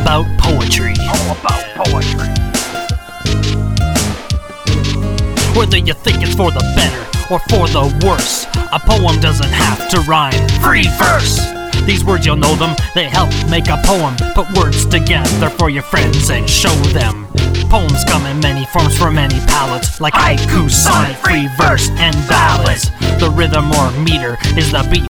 about poetry. Whether you think it's for the better or for the worse, a poem doesn't have to rhyme. Free verse! These words, you'll know them, they help make a poem. Put words together for your friends and show them. Poems come in many forms for many palettes, like haiku, sonnet, free verse, and ballads. The rhythm or meter is the beat